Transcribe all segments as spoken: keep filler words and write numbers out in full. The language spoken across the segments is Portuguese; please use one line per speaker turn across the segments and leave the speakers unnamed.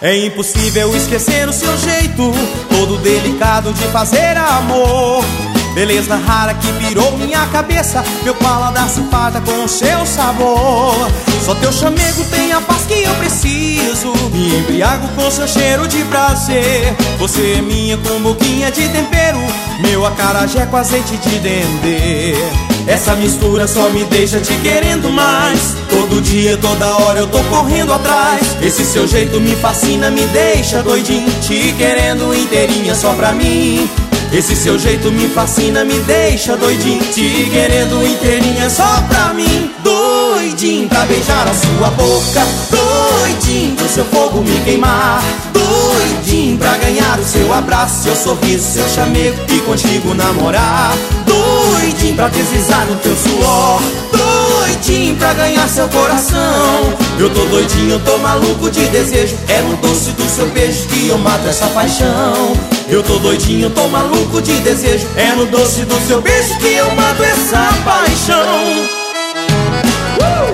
É impossível esquecer o seu jeito, todo delicado de fazer amor. Beleza rara que virou minha cabeça, meu paladar se farta com o seu sabor. Só teu chamego tem a paz que eu preciso, me embriago com seu cheiro de prazer. Você é minha com boquinha de tempero, meu acarajé com azeite de dendê. Essa mistura só me deixa te querendo mais, todo dia, toda hora eu tô correndo atrás. Esse seu jeito me fascina, me deixa doidinho, te querendo inteirinha só pra mim. Esse seu jeito me fascina, me deixa doidinho, te querendo inteirinha só pra mim. Doidinho pra beijar a sua boca, doidinho pro seu fogo me queimar, doidinho pra ganhar o seu abraço, seu sorriso, seu chamego e contigo namorar. Doidinho pra deslizar no teu suor, doidinho pra ganhar seu coração. Eu tô doidinho, eu tô maluco de desejo, é no doce do seu beijo que eu mato essa paixão. Eu tô doidinho, eu tô maluco de desejo, é no doce do seu beijo que eu mato essa paixão. uh!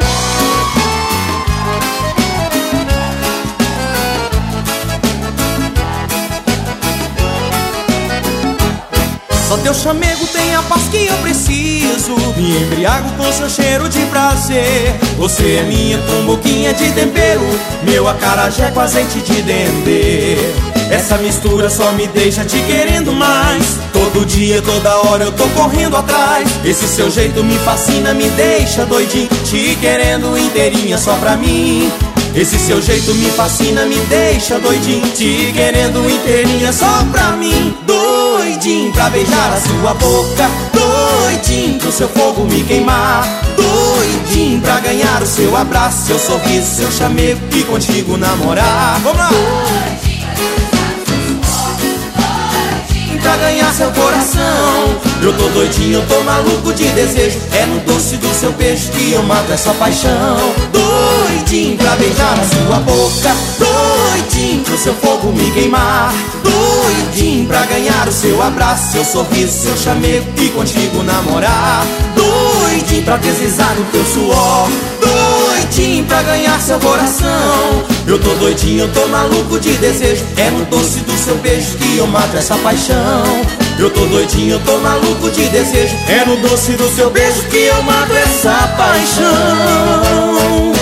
Só teu chamego tem a paz que eu preciso, me embriago com seu cheiro de prazer. Você é minha com boquinha de tempero, meu acarajé com azeite de dendê. Essa mistura só me deixa te querendo mais, todo dia, toda hora eu tô correndo atrás. Esse seu jeito me fascina, me deixa doidinho, te querendo inteirinha só pra mim. Esse seu jeito me fascina, me deixa doidinho, te querendo inteirinha só pra mim. Doidinho pra beijar a sua boca, doidinho pro seu fogo me queimar, doidinho pra ganhar o seu abraço, seu sorriso, seu chamego e contigo namorar. Vamos lá! Pra ganhar seu coração, eu tô doidinho, eu tô maluco de desejo, é no doce do seu beijo que eu mato essa paixão. Doidinho pra beijar a sua boca, doidinho pro seu fogo me queimar, doidinho pra ganhar o seu abraço, seu sorriso, seu chamego e contigo namorar. Doidinho pra deslizar no teu suor, doidinho pra ganhar seu coração. Eu tô doidinho, eu tô maluco de desejo, é no doce do seu beijo que eu mato essa paixão. Eu tô doidinho, eu tô maluco de desejo, é no doce do seu beijo que eu mato essa paixão.